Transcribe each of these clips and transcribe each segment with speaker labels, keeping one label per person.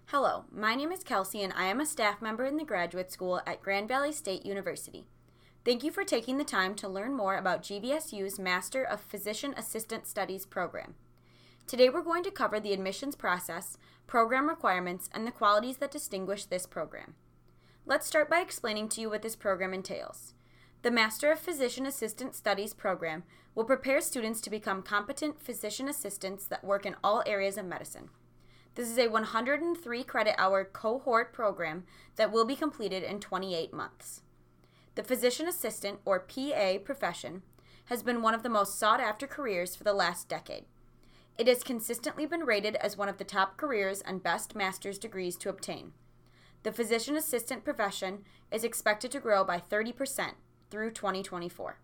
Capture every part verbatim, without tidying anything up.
Speaker 1: Hello, my name is Kelsey and I am a staff member in the graduate school at Grand Valley State University. Thank you for taking the time to learn more about G V S U's Master of Physician Assistant Studies program. Today we're going to cover the admissions process, program requirements, and the qualities that distinguish this program. Let's start by explaining to you what this program entails. The Master of Physician Assistant Studies program will prepare students to become competent physician assistants that work in all areas of medicine. This is a one hundred three credit hour cohort program that will be completed in twenty-eight months. The physician assistant, or P A, profession has been one of the most sought-after careers for the last decade. It has consistently been rated as one of the top careers and best master's degrees to obtain. The physician assistant profession is expected to grow by thirty percent through twenty twenty-four.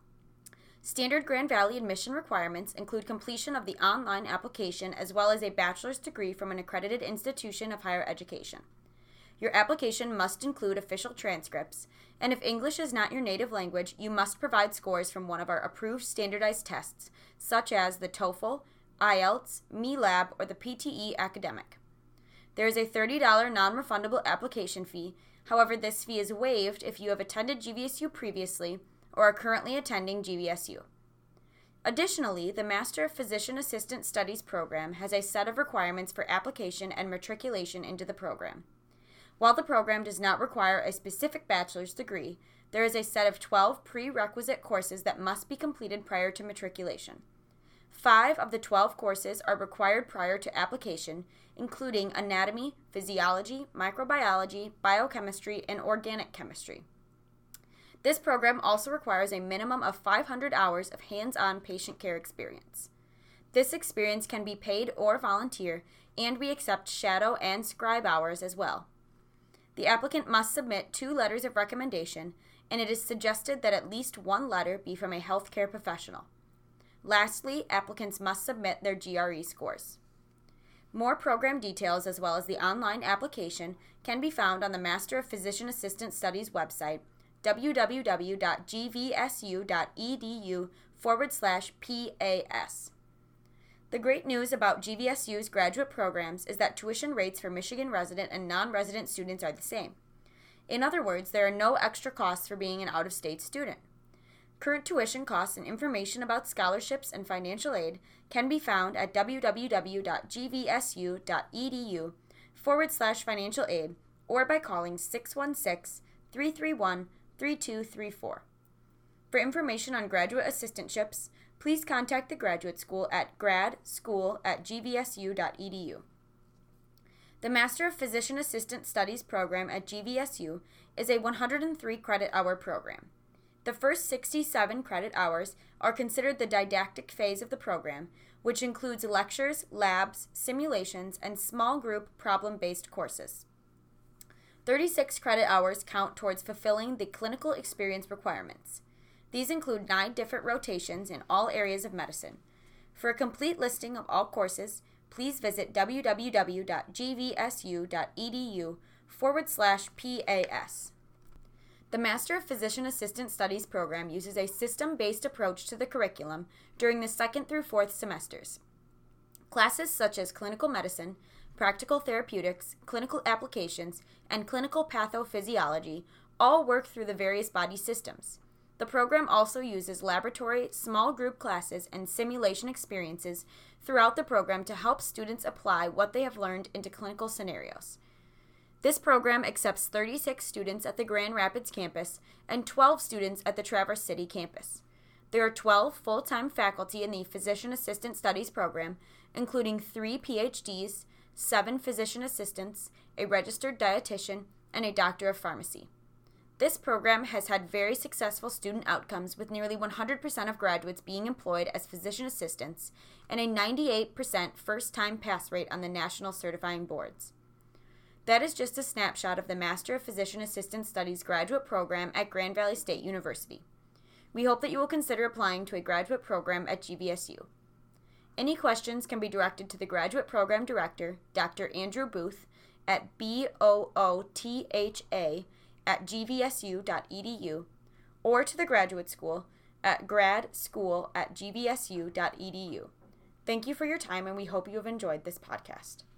Speaker 1: Standard Grand Valley admission requirements include completion of the online application as well as a bachelor's degree from an accredited institution of higher education. Your application must include official transcripts, and if English is not your native language, you must provide scores from one of our approved standardized tests, such as the TOEFL, I E L T S, MELAB, or the P T E Academic. There is a thirty dollars non-refundable application fee. However, this fee is waived if you have attended G V S U previously or are currently attending G V S U. Additionally, the Master of Physician Assistant Studies program has a set of requirements for application and matriculation into the program. While the program does not require a specific bachelor's degree, there is a set of twelve prerequisite courses that must be completed prior to matriculation. Five of the twelve courses are required prior to application, including anatomy, physiology, microbiology, biochemistry, and organic chemistry. This program also requires a minimum of five hundred hours of hands-on patient care experience. This experience can be paid or volunteer, and we accept shadow and scribe hours as well. The applicant must submit two letters of recommendation, and it is suggested that at least one letter be from a healthcare professional. Lastly, applicants must submit their G R E scores. More program details as well as the online application can be found on the Master of Physician Assistant Studies website, www.gvsu.edu forward slash PAS. The great news about G V S U's graduate programs is that tuition rates for Michigan resident and non-resident students are the same. In other words, there are no extra costs for being an out-of-state student. Current tuition costs and information about scholarships and financial aid can be found at www.gvsu.edu forward slash financial aid or by calling six one six, three three one, three two three four. For information on graduate assistantships, please contact the graduate school at gradschool at gvsu.edu. The Master of Physician Assistant Studies program at G V S U is a one hundred three credit hour program. The first sixty-seven credit hours are considered the didactic phase of the program, which includes lectures, labs, simulations, and small group problem-based courses. thirty-six credit hours count towards fulfilling the clinical experience requirements. These include nine different rotations in all areas of medicine. For a complete listing of all courses, please visit www.gvsu.edu forward slash PAS. The Master of Physician Assistant Studies program uses a system-based approach to the curriculum during the second through fourth semesters. Classes such as clinical medicine, practical therapeutics, clinical applications, and clinical pathophysiology all work through the various body systems. The program also uses laboratory, small group classes, and simulation experiences throughout the program to help students apply what they have learned into clinical scenarios. This program accepts thirty-six students at the Grand Rapids campus and twelve students at the Traverse City campus. There are twelve full-time faculty in the Physician Assistant Studies program, including three P H Ds, seven physician assistants, a registered dietitian, and a doctor of pharmacy. This program has had very successful student outcomes with nearly one hundred percent of graduates being employed as physician assistants and a ninety-eight percent first-time pass rate on the national certifying boards. That is just a snapshot of the Master of Physician Assistant Studies graduate program at Grand Valley State University. We hope that you will consider applying to a graduate program at G V S U. Any questions can be directed to the Graduate Program Director, Doctor Andrew Booth, at B O O T H A at gvsu.edu, or to the Graduate School at gradschool at gvsu.edu. Thank you for your time, and we hope you have enjoyed this podcast.